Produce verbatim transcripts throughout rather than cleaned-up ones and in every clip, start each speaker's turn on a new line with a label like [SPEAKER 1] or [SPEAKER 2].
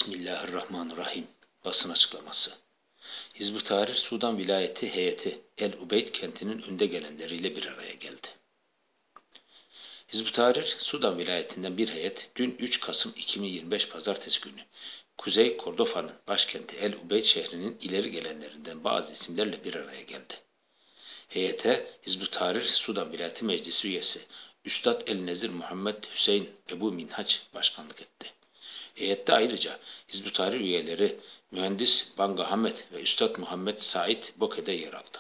[SPEAKER 1] Bismillahirrahmanirrahim. Basın açıklaması. Hizb-ut Tahrir Sudan Vilayeti heyeti El Ubeyd kentinin önde gelenleriyle bir araya geldi. Hizb-ut Tahrir Sudan vilayetinden bir heyet dün üç Kasım iki bin yirmi beş Pazartesi günü Kuzey Kordofa'nın başkenti El Ubeyd şehrinin ileri gelenlerinden bazı isimlerle bir araya geldi. Heyete Hizb-ut Tahrir Sudan Vilayeti Meclisi üyesi Üstad El-Nezir Muhammed Hüseyin Ebu Minhaç başkanlık etti. Heyette ayrıca Hizb-ut Tahrir üyeleri Mühendis Banga Hamet ve Üstad Muhammed Said Boke'de yer aldı.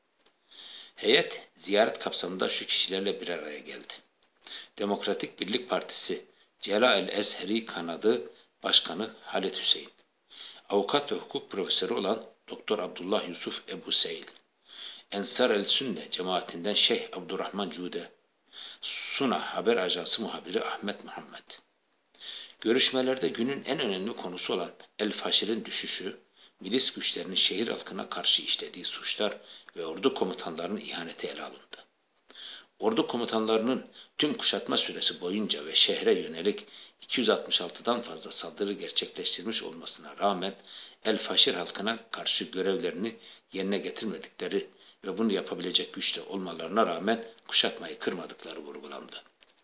[SPEAKER 1] Heyet ziyaret kapsamında şu kişilerle bir araya geldi. Demokratik Birlik Partisi Cela el-Ezheri kanadı Başkanı Halit Hüseyin, avukat ve hukuk profesörü olan Doktor Abdullah Yusuf Ebu Seil, Ensar el-Sünne cemaatinden Şeyh Abdurrahman Cude, Suna Haber Ajansı muhabiri Ahmet Muhammed. Görüşmelerde günün en önemli konusu olan El-Faşir'in düşüşü, milis güçlerinin şehir halkına karşı işlediği suçlar ve ordu komutanlarının ihaneti ele alındı. Ordu komutanlarının tüm kuşatma süresi boyunca ve şehre yönelik iki yüz altmış altıdan fazla saldırı gerçekleştirmiş olmasına rağmen El-Faşir halkına karşı görevlerini yerine getirmedikleri ve bunu yapabilecek güçte olmalarına rağmen kuşatmayı kırmadıkları vurgulandı.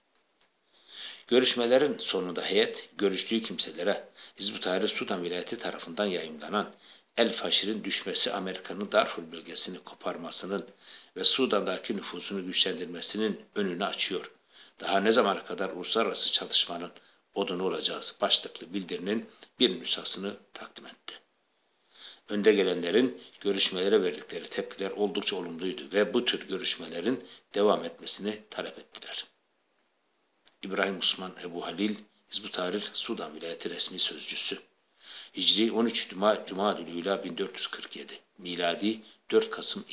[SPEAKER 1] Görüşmelerin sonunda heyet, görüştüğü kimselere Hizb-ut Tahrir Sudan vilayeti tarafından yayımlanan El-Faşir'in düşmesi Amerika'nın Darfur bölgesini koparmasının ve Sudan'daki nüfusunu güçlendirmesinin önünü açıyor. Daha ne zamana kadar uluslararası çatışmanın odunu olacağız başlıklı bildirinin bir nüshasını takdim etti. Önde gelenlerin görüşmelere verdikleri tepkiler oldukça olumluydu ve bu tür görüşmelerin devam etmesini talep ettiler. İbrahim Osman Ebu Halil, Hizb-ut Tahrir Sudan Vilayeti resmi sözcüsü. Hicri on üç Cuma Cuma Ülâ bin dört yüz kırk yedi, miladi dört Kasım